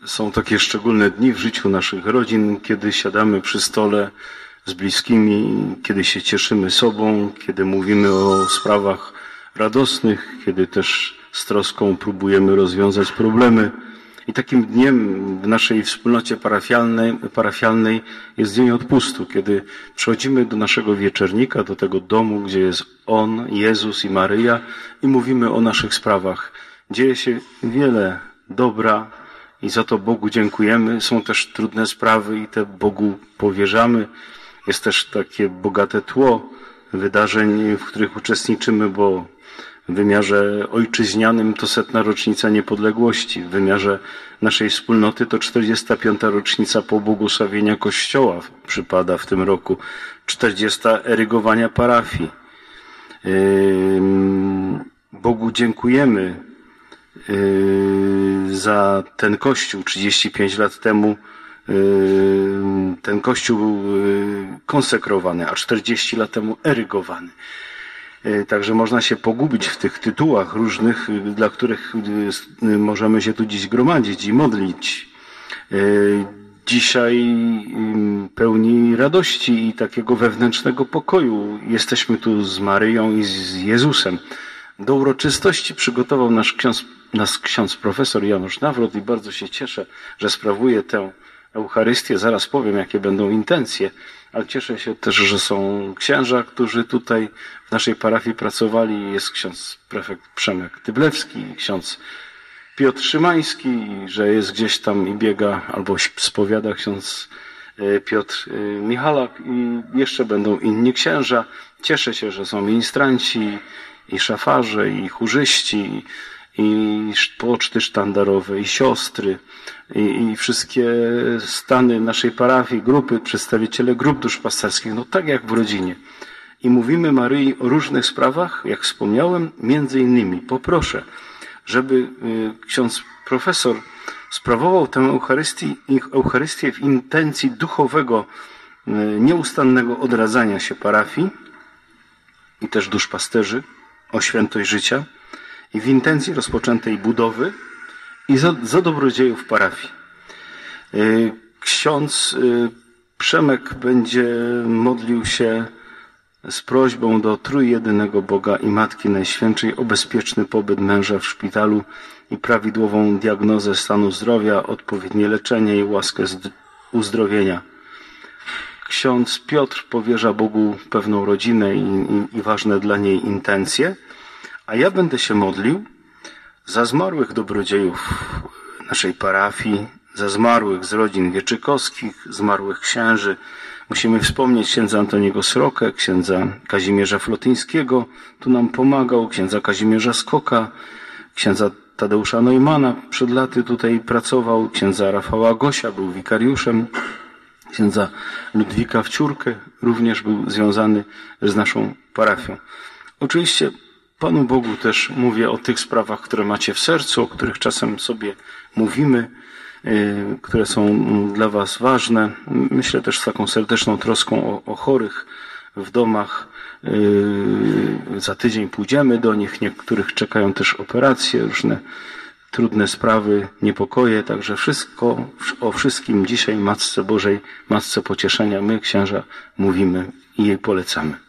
Są takie szczególne dni w życiu naszych rodzin, kiedy siadamy przy stole z bliskimi, kiedy się cieszymy sobą, kiedy mówimy o sprawach radosnych, kiedy też z troską próbujemy rozwiązać problemy. I takim dniem w naszej wspólnocie parafialnej jest dzień odpustu, kiedy przychodzimy do naszego wieczernika, do tego domu, gdzie jest On, Jezus i Maryja i mówimy o naszych sprawach. Dzieje się wiele dobra i za to Bogu dziękujemy. Są też trudne sprawy i te Bogu powierzamy. Jest też takie bogate tło wydarzeń, w których uczestniczymy, bo w wymiarze ojczyźnianym to 100. rocznica niepodległości. W wymiarze naszej wspólnoty to 45. rocznica pobłogosławienia Kościoła przypada w tym roku. 40. erygowania parafii. Bogu dziękujemy za ten Kościół. 35 lat temu ten Kościół był konsekrowany, a 40 lat temu erygowany. Także można się pogubić w tych tytułach różnych, dla których możemy się tu dziś gromadzić i modlić. Dzisiaj pełni radości i takiego wewnętrznego pokoju. Jesteśmy tu z Maryją i z Jezusem. Do uroczystości przygotował nas ksiądz profesor Janusz Nawrot i bardzo się cieszę, że sprawuje tę Eucharystię. Zaraz powiem, jakie będą intencje, ale cieszę się też, że są księża, którzy tutaj w naszej parafii pracowali. Jest ksiądz prefekt Przemek Tyblewski, ksiądz Piotr Szymański, że jest gdzieś tam i biega albo spowiada ksiądz Piotr Michalak i jeszcze będą inni księża. Cieszę się, że są ministranci i szafarze, i chórzyści, i poczty sztandarowe, i siostry, i wszystkie stany naszej parafii, grupy, przedstawiciele grup duszpasterskich, no tak jak w rodzinie. I mówimy Maryi o różnych sprawach, jak wspomniałem, między innymi poproszę, żeby ksiądz profesor sprawował tę Eucharystię w intencji duchowego, nieustannego odradzania się parafii i też duszpasterzy o świętość życia i w intencji rozpoczętej budowy i za dobrodziejów parafii. Ksiądz Przemek będzie modlił się z prośbą do Trójjedynego Boga i Matki Najświętszej o bezpieczny pobyt męża w szpitalu i prawidłową diagnozę stanu zdrowia, odpowiednie leczenie i łaskę uzdrowienia. Ksiądz Piotr powierza Bogu pewną rodzinę i ważne dla niej intencje, a ja będę się modlił za zmarłych dobrodziejów naszej parafii, za zmarłych z rodzin wieczykowskich, zmarłych księży. Musimy wspomnieć księdza Antoniego Srokę, księdza Kazimierza Flotyńskiego, tu nam pomagał, księdza Kazimierza Skoka, księdza Tadeusza Neumana, przed laty tutaj pracował, księdza Rafała Gosia, był wikariuszem, księdza Ludwika Wciórkę, również był związany z naszą parafią. Oczywiście Panu Bogu też mówię o tych sprawach, które macie w sercu, o których czasem sobie mówimy, które są dla Was ważne. Myślę też z taką serdeczną troską o chorych w domach. Za tydzień pójdziemy do nich. Niektórych czekają też operacje, różne trudne sprawy, niepokoje. Także o wszystkim dzisiaj Matce Bożej, Matce Pocieszenia my, księża, mówimy i jej polecamy.